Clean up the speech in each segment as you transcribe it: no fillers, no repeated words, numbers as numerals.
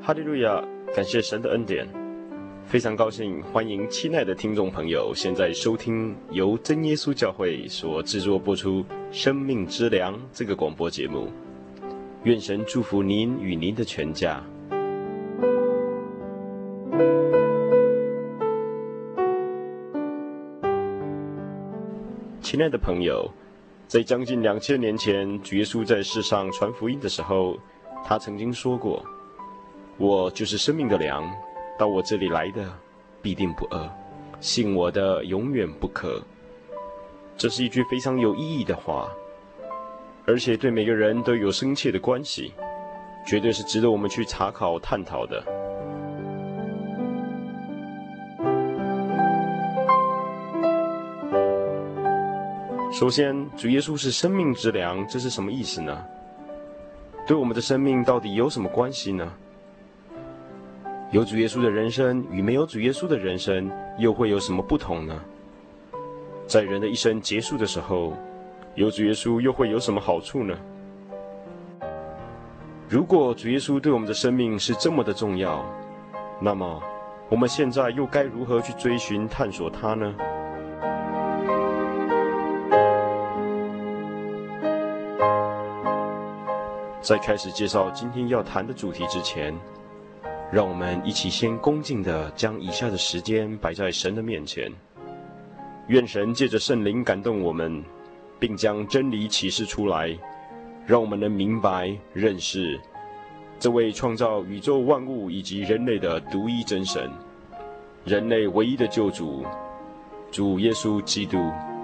哈利路亚！感谢神的恩典，非常高兴，欢迎亲爱的听众朋友，现在收听由真耶稣教会所制作播出《生命之粮》这个广播节目。愿神祝福您与您的全家。亲爱的朋友，在将近2000年前，主耶稣在世上传福音的时候，他曾经说过：“我就是生命的粮，到我这里来的必定不饿，信我的永远不渴。”这是一句非常有意义的话，而且对每个人都有深切的关系，绝对是值得我们去查考探讨的。首先，主耶稣是生命之粮，这是什么意思呢？对我们的生命到底有什么关系呢？有主耶稣的人生与没有主耶稣的人生又会有什么不同呢？在人的一生结束的时候，有主耶稣又会有什么好处呢？如果主耶稣对我们的生命是这么的重要，那么我们现在又该如何去追寻探索它呢？在开始介绍今天要谈的主题之前，让我们一起先恭敬地将以下的时间摆在神的面前，愿神借着圣灵感动我们，并将真理启示出来，让我们能明白认识这位创造宇宙万物以及人类的独一真神，人类唯一的救主，主耶稣基督。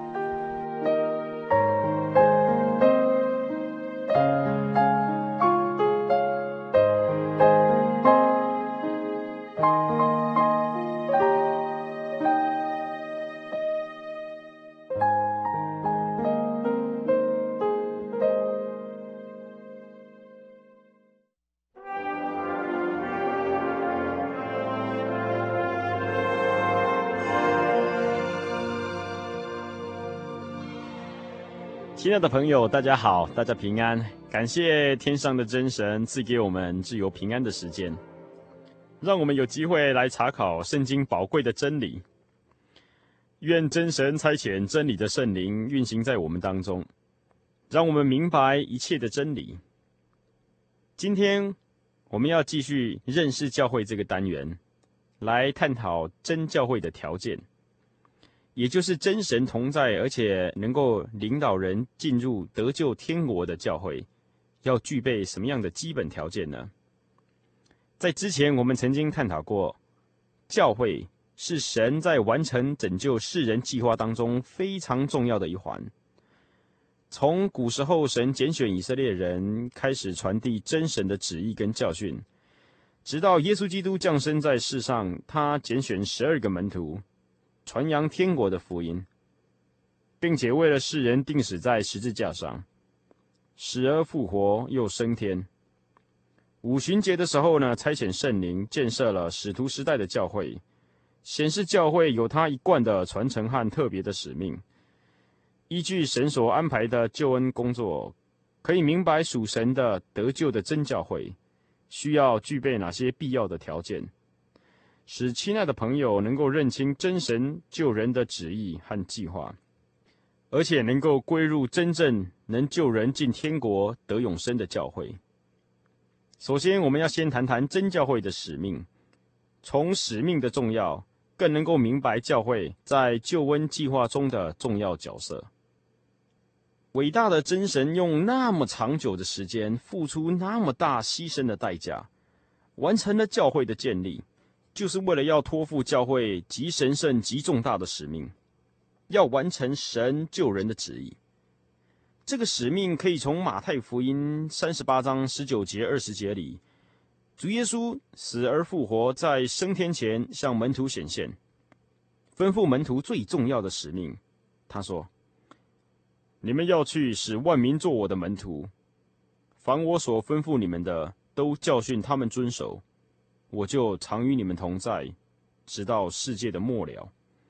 亲爱的朋友，大家好，大家平安。感谢天上的真神赐给我们自由平安的时间，让我们有机会来查考圣经宝贵的真理。愿真神差遣真理的圣灵运行在我们当中，让我们明白一切的真理。今天我们要继续认识教会这个单元，来探讨真教会的条件，也就是真神同在，而且能够领导人进入得救天国的教会，要具备什么样的基本条件呢？在之前我们曾经探讨过，教会是神在完成拯救世人计划当中非常重要的一环。从古时候神拣选以色列人开始传递真神的旨意跟教训，直到耶稣基督降生在世上，他拣选12个门徒传扬天国的福音，并且为了世人钉死在十字架上，死而复活又升天。五旬节的时候呢，差遣圣灵建设了使徒时代的教会，显示教会有他一贯的传承和特别的使命。依据神所安排的救恩工作，可以明白属神的得救的真教会需要具备哪些必要的条件，使亲爱的朋友能够认清真神救人的旨意和计划，而且能够归入真正能救人进天国得永生的教会。首先，我们要先谈谈真教会的使命，从使命的重要，更能够明白教会在救恩计划中的重要角色。伟大的真神用那么长久的时间，付出那么大牺牲的代价，完成了教会的建立，就是为了要托付教会极神圣极重大的使命，要完成神救人的旨意。这个使命可以从马太福音38章19节20节里，主耶稣死而复活，在升天前向门徒显现，吩咐门徒最重要的使命。他说：“你们要去，使万民做我的门徒，凡我所吩咐你们的，都教训他们遵守，我就常与你们同在，直到世界的末了。”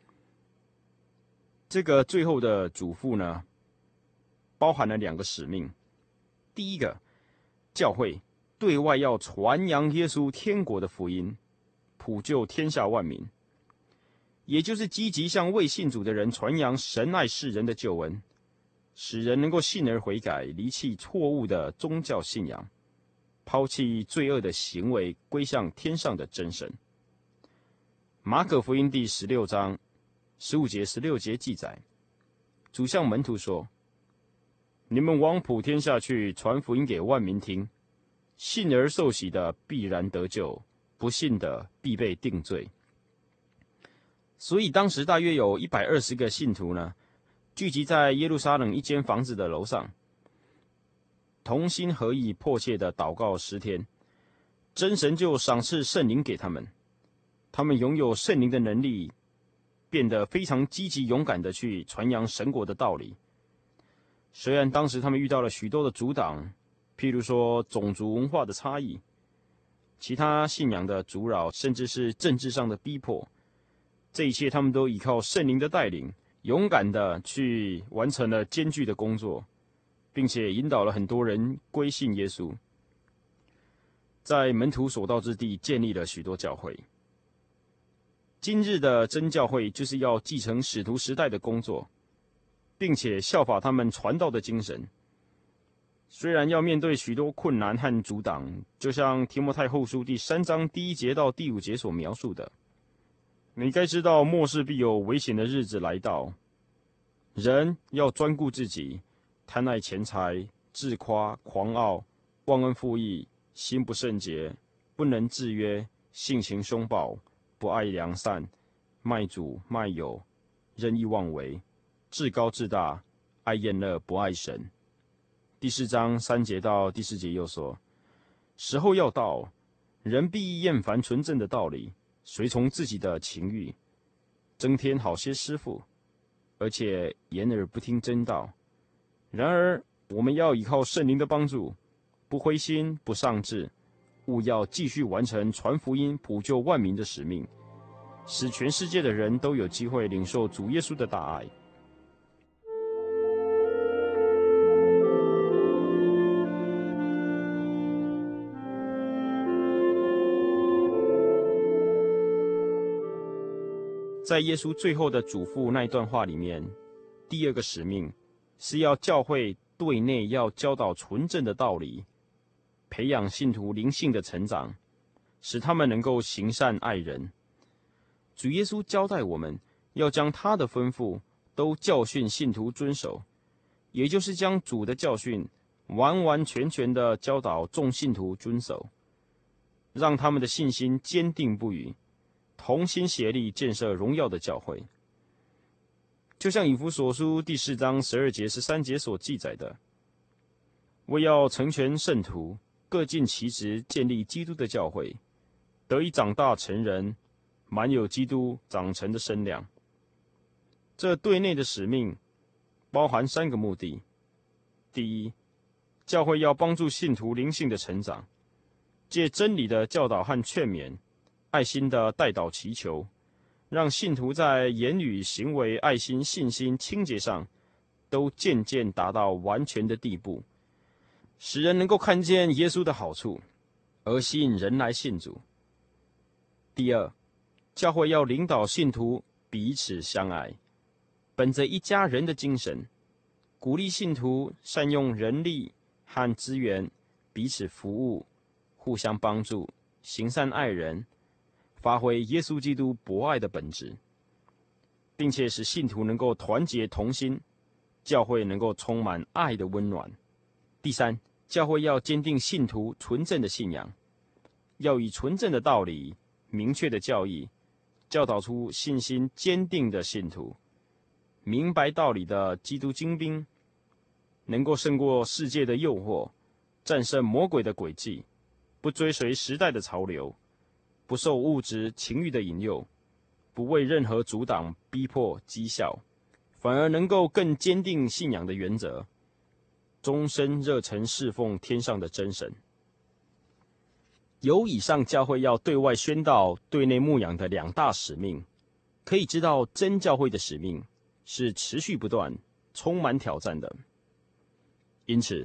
这个最后的嘱咐呢，包含了2个使命。第一个，教会对外要传扬耶稣天国的福音，普救天下万民，也就是积极向未信主的人传扬神爱世人的救恩，使人能够信而悔改，离弃错误的宗教信仰，抛弃罪恶的行为，归向天上的真神。马可福音第16章15节、16节记载，主向门徒说：“你们往普天下去，传福音给万民听。信而受洗的必然得救，不信的必被定罪。”所以当时大约有120个信徒呢，聚集在耶路撒冷一间房子的楼上，同心合意、迫切地祷告10天，真神就赏赐圣灵给他们。他们拥有圣灵的能力，变得非常积极勇敢地去传扬神国的道理。虽然当时他们遇到了许多的阻挡，譬如说种族文化的差异、其他信仰的阻扰，甚至是政治上的逼迫，这一切他们都依靠圣灵的带领，勇敢地去完成了艰巨的工作，并且引导了很多人归信耶稣，在门徒所到之地建立了许多教会。今日的真教会就是要继承使徒时代的工作，并且效法他们传道的精神。虽然要面对许多困难和阻挡，就像提摩太后书第3章第1节到第5节所描述的，你该知道末世必有危险的日子来到，人要专顾自己，贪爱钱财，自夸、狂傲，忘恩负义，心不圣洁，不能制约，性情凶暴，不爱良善，卖主卖友，任意妄为，自高自大，爱厌乐，不爱神。第4章3节到第4节又说：时候要到，人必厌烦纯正的道理，随从自己的情欲，增添好些师傅，而且掩耳不听真道。然而我们要依靠圣灵的帮助，不灰心，不丧志，务要继续完成传福音、普救万民的使命，使全世界的人都有机会领受主耶稣的大爱。在耶稣最后的嘱咐那一段话里面，第2个使命是要教会对内要教导纯正的道理，培养信徒灵性的成长，使他们能够行善爱人。主耶稣交代我们要将他的吩咐都教训信徒遵守，也就是将主的教训完完全全的教导众信徒遵守，让他们的信心坚定不渝，同心协力建设荣耀的教会。就像以弗所书第4章12节、13节所记载的，为要成全圣徒，各尽其职，建立基督的教会，得以长大成人，满有基督长成的身量。这对内的使命包含3个目的：第一，教会要帮助信徒灵性的成长，借真理的教导和劝勉，爱心的代祷祈求，让信徒在言语、行为、爱心、信心、清洁上都渐渐达到完全的地步，使人能够看见耶稣的好处，而吸引人来信主。第二，教会要领导信徒彼此相爱，本着一家人的精神，鼓励信徒善用人力和资源，彼此服务，互相帮助，行善爱人，发挥耶稣基督博爱的本质，并且使信徒能够团结同心，教会能够充满爱的温暖。第三，教会要坚定信徒纯正的信仰，要以纯正的道理、明确的教义，教导出信心坚定的信徒，明白道理的基督精兵，能够胜过世界的诱惑，战胜魔鬼的诡计，不追随时代的潮流，不受物质情欲的引诱，不为任何阻挡、逼迫、讥笑，反而能够更坚定信仰的原则，终身热忱侍奉天上的真神。由以上教会要对外宣道、对内牧养的2大使命，可以知道真教会的使命是持续不断、充满挑战的。因此，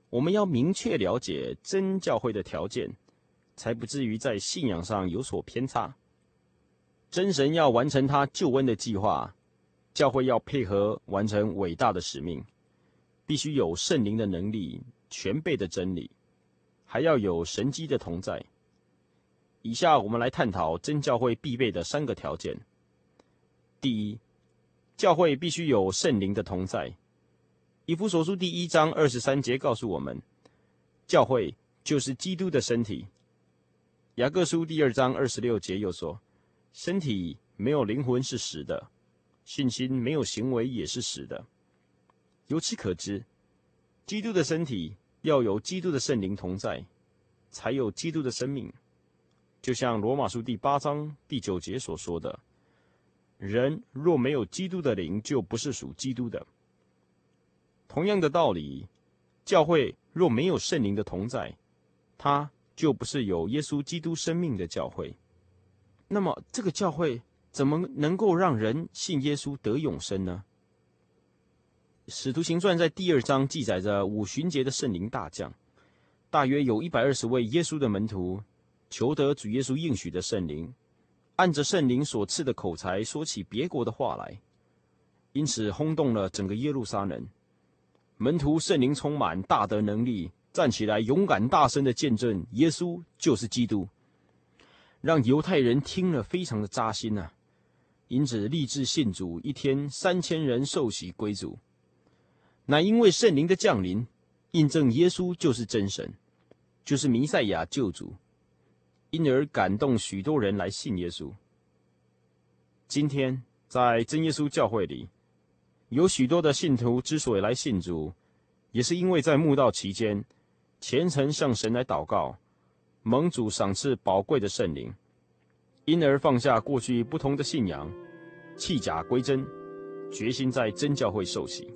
我们要明确了解真教会的条件，才不至于在信仰上有所偏差。真神要完成他救恩的计划，教会要配合完成伟大的使命，必须有圣灵的能力、全备的真理，还要有神迹的同在。以下我们来探讨真教会必备的3个条件。第一，教会必须有圣灵的同在。以弗所书第1章23节告诉我们，教会就是基督的身体。雅各书第2章26节又说，身体没有灵魂是死的，信心没有行为也是死的。由此可知，基督的身体要有基督的圣灵同在，才有基督的生命。就像罗马书第8章第9节所说的，人若没有基督的灵，就不是属基督的。同样的道理，教会若没有圣灵的同在，它就不是有耶稣基督生命的教会。那么这个教会怎么能够让人信耶稣得永生呢？使徒行传在第2章记载着五旬节的圣灵大降，大约有120位耶稣的门徒求得主耶稣应许的圣灵，按着圣灵所赐的口才说起别国的话来，因此轰动了整个耶路撒冷。门徒圣灵充满，大得能力，站起来勇敢大声的见证耶稣就是基督，让犹太人听了非常的扎心啊！因此立志信主，一天3000人受洗归主。乃因为圣灵的降临，印证耶稣就是真神，就是弥赛亚救主，因而感动许多人来信耶稣。今天在真耶稣教会里，有许多的信徒之所以来信主，也是因为在慕道期间虔诚向神来祷告，蒙主赏赐宝贵的圣灵，因而放下过去不同的信仰，弃假归真，决心在真教会受洗。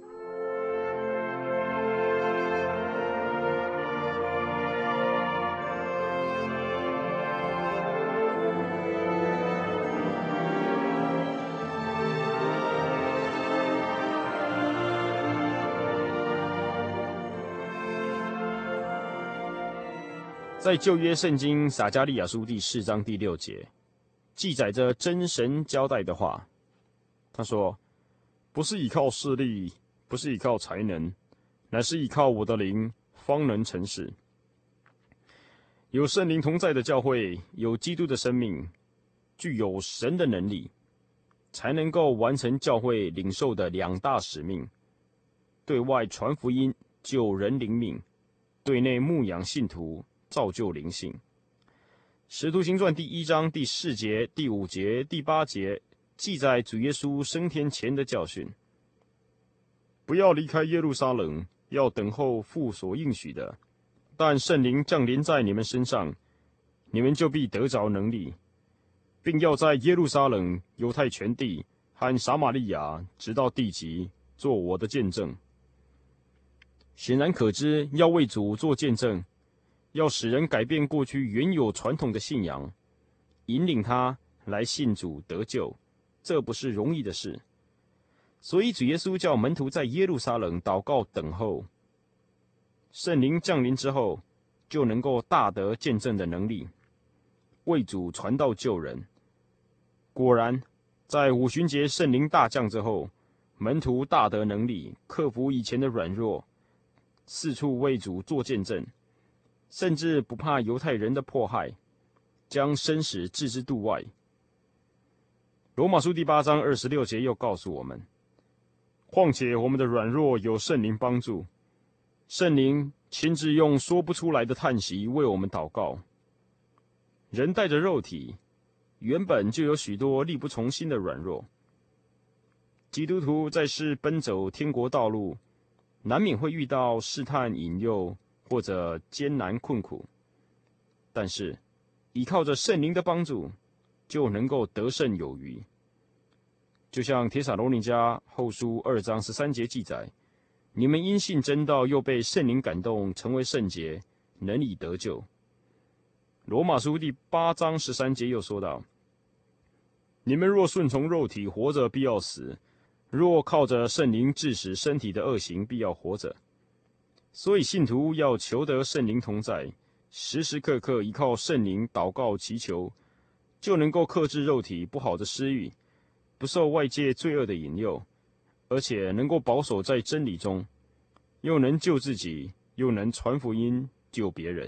在旧约圣经撒迦利亚书第4章第6节，记载着真神交代的话。他说：“不是依靠势力，不是依靠才能，乃是依靠我的灵，方能成事。”有圣灵同在的教会，有基督的生命，具有神的能力，才能够完成教会领受的2大使命：对外传福音，救人灵命；对内牧养信徒，造就灵性。使徒行传第1章第4节、第5节、第8节记载主耶稣升天前的教训：不要离开耶路撒冷，要等候父所应许的。但圣灵降临在你们身上，你们就必得着能力，并要在耶路撒冷、犹太全地和撒玛利亚，直到地极，做我的见证。显然可知，要为主做见证，要使人改变过去原有传统的信仰，引领他来信主得救，这不是容易的事。所以主耶稣叫门徒在耶路撒冷祷告等候，圣灵降临之后，就能够大得见证的能力，为主传道救人。果然，在五旬节圣灵大降之后，门徒大得能力，克服以前的软弱，四处为主做见证，甚至不怕犹太人的迫害，将生死置之度外。罗马书第8章26节又告诉我们：况且我们的软弱有圣灵帮助，圣灵亲自用说不出来的叹息为我们祷告。人带着肉体，原本就有许多力不从心的软弱。基督徒在世奔走天国道路，难免会遇到试探引诱或者艰难困苦，但是依靠着圣灵的帮助，就能够得胜有余。就像帖撒罗尼迦后书2章13节记载：你们因信真道，又被圣灵感动，成为圣洁，能以得救。罗马书第8章13节又说道：你们若顺从肉体活着，必要死；若靠着圣灵治死身体的恶行，必要活着。 所以信徒要求得圣灵同在，时时刻刻依靠圣灵祷告祈求，就能够克制肉体不好的私欲，不受外界罪恶的引诱，而且能够保守在真理中，又能救自己，又能传福音救别人。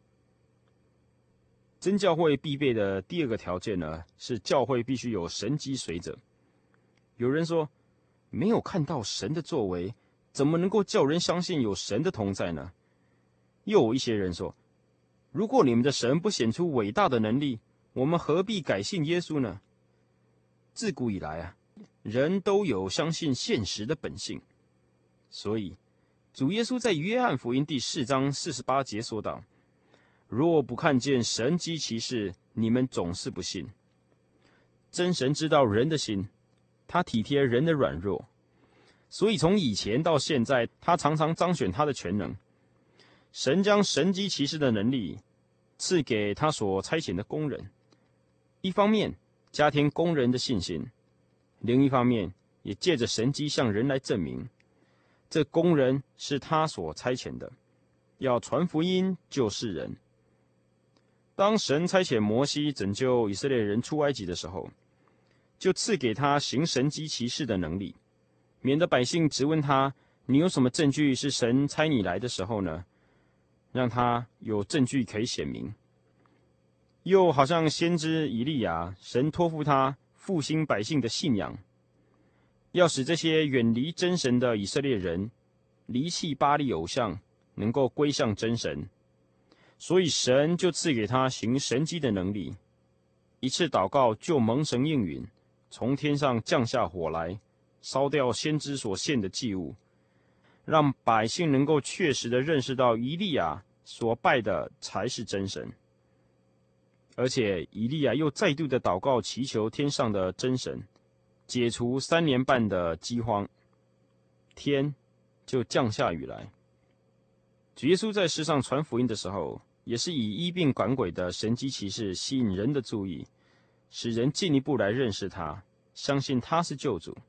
真教会必备的第二个条件呢，是教会必须有神机随着。有人说，没有看到神的作为，怎么能够叫人相信有神的同在呢？又有一些人说，如果你们的神不显出伟大的能力，我们何必改信耶稣呢？自古以来啊，人都有相信现实的本性，所以主耶稣在约翰福音第4章48节说道，若不看见神迹奇事，你们总是不信。真神知道人的心，他体贴人的软弱，所以从以前到现在，他常常彰显他的全能。神将神迹奇事的能力赐给他所差遣的工人，一方面加添工人的信心，另一方面也借着神迹向人来证明，这工人是他所差遣的，要传福音救世人。当神差遣摩西拯救以色列人出埃及的时候，就赐给他行神迹奇事的能力，免得百姓质问他，你有什么证据是神差你来的时候呢？让他有证据可以显明。又好像先知以利亚，神托付他复兴百姓的信仰，要使这些远离真神的以色列人离弃巴力偶像，能够归向真神。所以神就赐给他行神迹的能力，一次祷告就蒙神应允，从天上降下火来，烧掉先知所献的祭物，让百姓能够确实的认识到以利亚所拜的才是真神。而且以利亚又再度的祷告祈求天上的真神，解除3年半的饥荒，天就降下雨来。主耶稣在世上传福音的时候，也是以医病赶鬼的神迹奇事吸引人的注意，使人进一步来认识他，相信他是救主。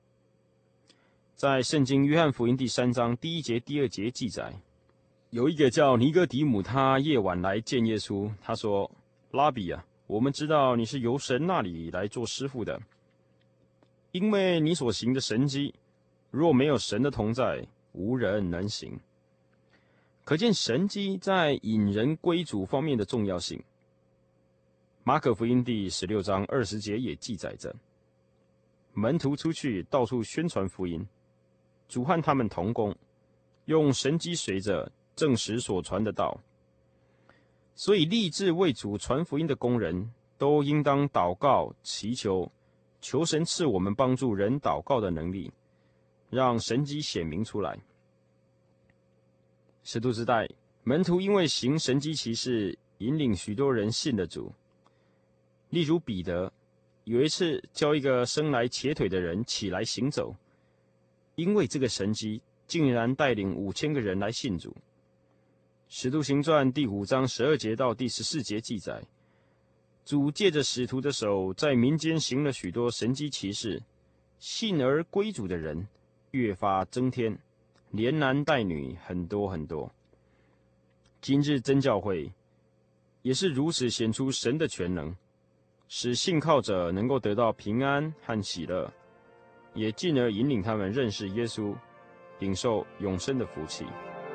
在圣经约翰福音第3章第1节、第2节记载，有一个叫尼哥底母，他夜晚来见耶稣，他说，拉比啊，我们知道你是由神那里来做师傅的，因为你所行的神迹，若没有神的同在，无人能行。可见神迹在引人归主方面的重要性。马可福音第16章20节也记载着，门徒出去到处宣传福音，主和他们同工，用神迹随着证实所传的道。所以立志为主传福音的工人，都应当祷告祈求，求神赐我们帮助人祷告的能力，让神迹显明出来。使徒时代，门徒因为行神迹奇事，引领许多人信了主。例如彼得，有一次叫一个生来瘸腿的人起来行走，因为这个神迹，竟然带领5000个人来信主。使徒行传第5章12节到第14节记载，主借着使徒的手，在民间行了许多神迹奇事，信而归主的人越发增添，连男带女很多很多。今日真教会也是如此显出神的全能，使信靠者能够得到平安和喜乐，也进而引领他们认识耶稣，领受永生的福气。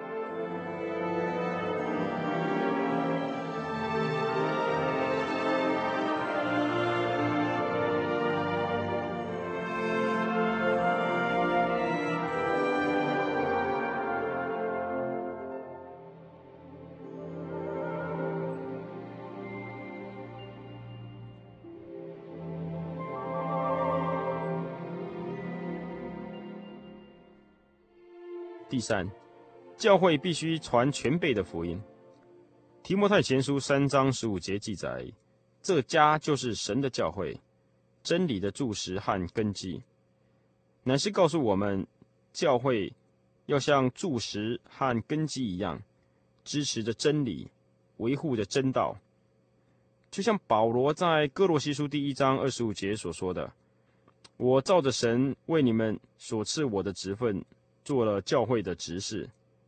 第3，教会必须传全备的福音。提摩太前书3章15节记载，这家就是神的教会，真理的柱石和根基，乃是告诉我们，教会要像柱石和根基一样，支持着真理，维护着真道。就像保罗在哥罗西书第1章25节所说的，我照着神为你们所赐我的职分，做了教会的执事，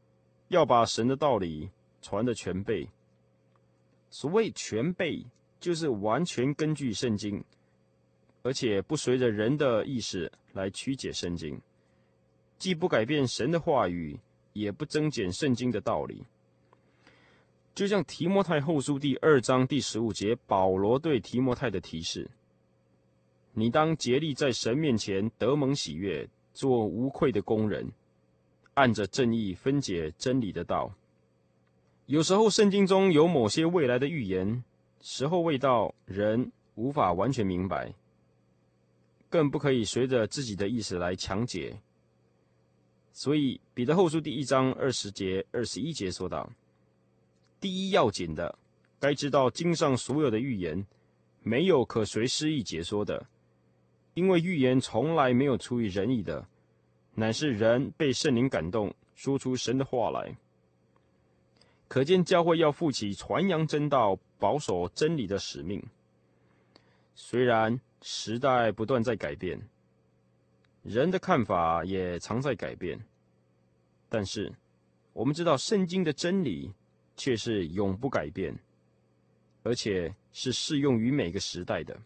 要把神的道理传得全备。所谓全备，就是完全根据圣经，而且不随着人的意识来曲解圣经，既不改变神的话语，也不增减圣经的道理。就像提摩太后书第2章第15节，保罗对提摩太的提示：你当竭力在神面前得蒙喜悦，做无愧的工人，按着正义分解真理的道。有时候圣经中有某些未来的预言，时候未到，人无法完全明白，更不可以随着自己的意思来强解。所以彼得后书第1章20节、21节说道：第一要紧的，该知道经上所有的预言，没有可随诗意解说的，因为预言从来没有出于人意的，乃是人被圣灵感动，说出神的话来。可见教会要负起传扬真道、保守真理的使命。虽然时代不断在改变，人的看法也常在改变，但是我们知道圣经的真理却是永不改变，而且是适用于每个时代的。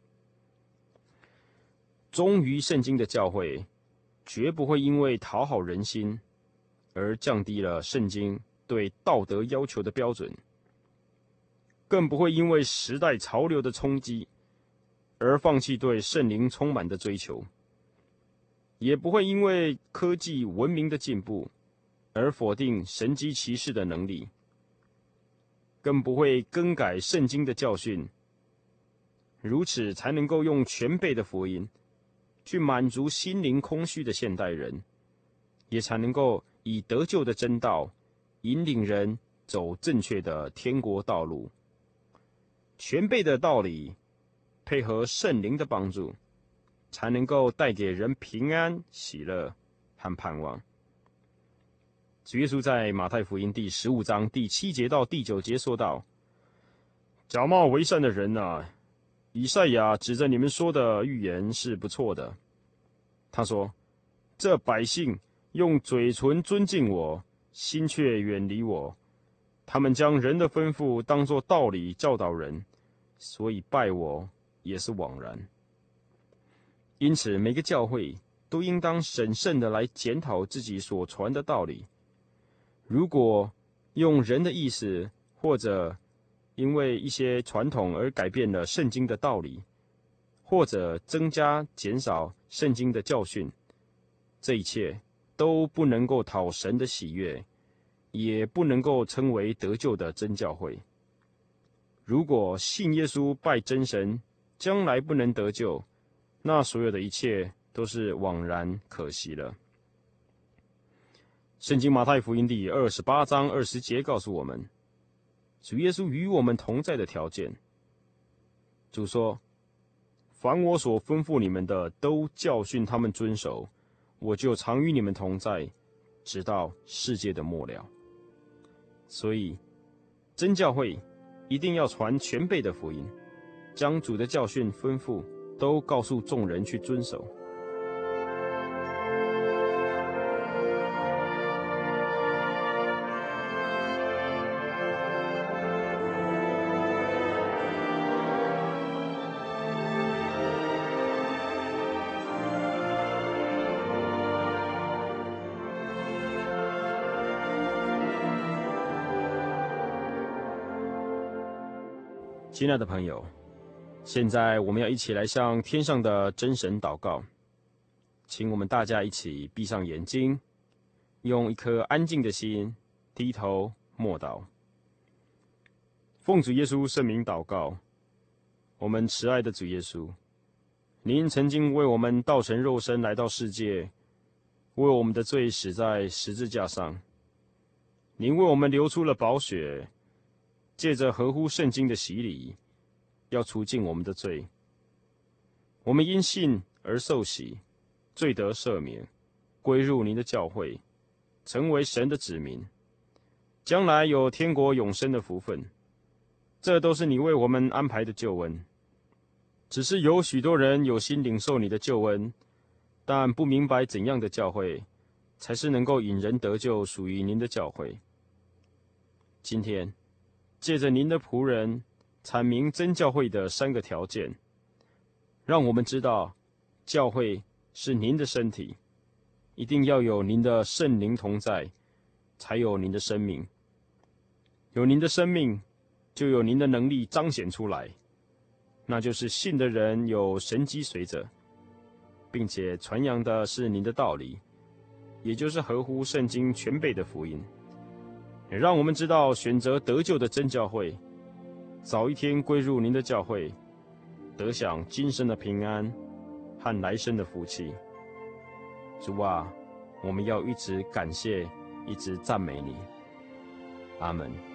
忠于圣经的教会，绝不会因为讨好人心而降低了圣经对道德要求的标准，更不会因为时代潮流的冲击而放弃对圣灵充满的追求，也不会因为科技文明的进步而否定神迹奇事的能力，更不会更改圣经的教训。如此才能够用全备的福音去满足心灵空虚的现代人，也才能够以得救的真道引领人走正确的天国道路。全备的道理配合圣灵的帮助，才能够带给人平安、喜乐和盼望。主耶稣在马太福音第15章第7节到第9节说道：假冒为善的人啊，以赛亚指着你们说的预言是不错的。他说：这百姓用嘴唇尊敬我，心却远离我。他们将人的吩咐当作道理教导人，所以拜我也是枉然。因此，每个教会都应当审慎地来检讨自己所传的道理。如果用人的意思，或者因为一些传统而改变了圣经的道理，或者增加、减少圣经的教训，这一切都不能够讨神的喜悦，也不能够称为得救的真教会。如果信耶稣拜真神，将来不能得救，那所有的一切都是枉然可惜了。圣经马太福音第28章20节告诉我们，主耶稣与我们同在的条件。主说：凡我所吩咐你们的，都教训他们遵守，我就常与你们同在，直到世界的末了。所以，真教会一定要传全备的福音，将主的教训吩咐都告诉众人去遵守。亲爱的朋友，现在我们要一起来向天上的真神祷告，请我们大家一起闭上眼睛，用一颗安静的心低头默祷。奉主耶稣圣名祷告，我们慈爱的主耶稣，您曾经为我们道成肉身来到世界，为我们的罪死在十字架上，您为我们流出了宝血，借着合乎圣经的洗礼，要除尽我们的罪。我们因信而受洗，罪得赦免，归入您的教会，成为神的子民，将来有天国永生的福分。这都是你为我们安排的救恩。只是有许多人有心领受你的救恩，但不明白怎样的教会才是能够引人得救、属于您的教会。 今天借着您的仆人阐明真教会的3个条件，让我们知道教会是您的身体，一定要有您的圣灵同在，才有您的生命。有您的生命，就有您的能力彰显出来，那就是信的人有神机随着，并且传扬的是您的道理，也就是合乎圣经全备的福音。也让我们知道选择得救的真教会，早一天归入您的教会，得享今生的平安和来生的福气。主啊，我们要一直感谢，一直赞美你。阿们。